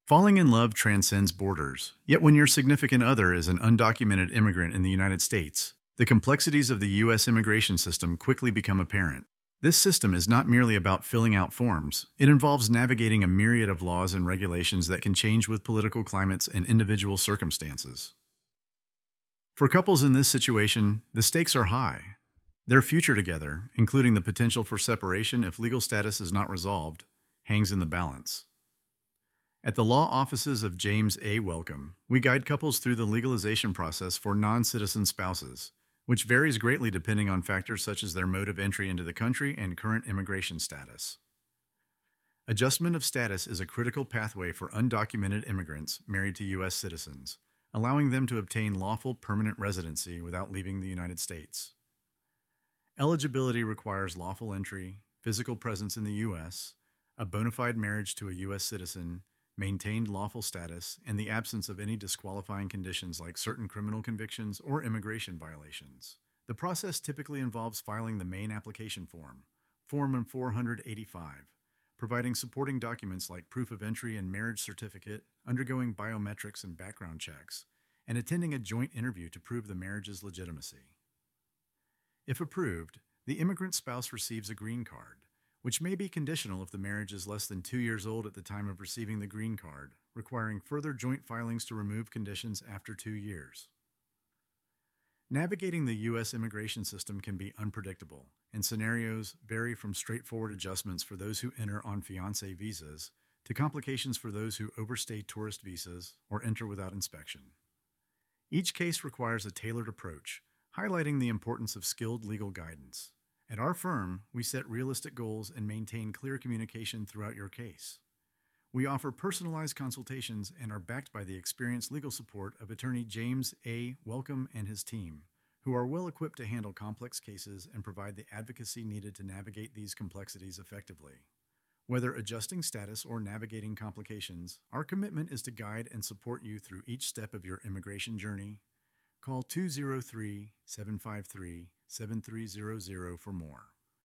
Falling in love transcends borders. Yet, when your significant other is an undocumented immigrant in the United States, the complexities of the U.S. immigration system quickly become apparent. This system is not merely about filling out forms, it involves navigating a myriad of laws and regulations that can change with political climates and individual circumstances. For couples in this situation, the stakes are high. Their future together, including the potential for separation if legal status is not resolved, hangs in the balance. At the law offices of James A. Welcome, we guide couples through the legalization process for non citizen spouses, which varies greatly depending on factors such as their mode of entry into the country and current immigration status. Adjustment of status is a critical pathway for undocumented immigrants married to U.S. citizens, allowing them to obtain lawful permanent residency without leaving the United States. Eligibility requires lawful entry, physical presence in the U.S., a bona fide marriage to a U.S. citizen, maintained lawful status, and the absence of any disqualifying conditions like certain criminal convictions or immigration violations. The process typically involves filing the main application form, Form 485, providing supporting documents like proof of entry and marriage certificate, undergoing biometrics and background checks, and attending a joint interview to prove the marriage's legitimacy. If approved, the immigrant spouse receives a green card, which may be conditional if the marriage is less than 2 years old at the time of receiving the green card, requiring further joint filings to remove conditions after 2 years. Navigating the U.S. immigration system can be unpredictable, and scenarios vary from straightforward adjustments for those who enter on fiancé visas to complications for those who overstay tourist visas or enter without inspection. Each case requires a tailored approach, highlighting the importance of skilled legal guidance. At our firm, we set realistic goals and maintain clear communication throughout your case. We offer personalized consultations and are backed by the experienced legal support of attorney James A. Welcome and his team, who are well equipped to handle complex cases and provide the advocacy needed to navigate these complexities effectively. Whether adjusting status or navigating complications, our commitment is to guide and support you through each step of your immigration journey. Call 203 753 7300 for more.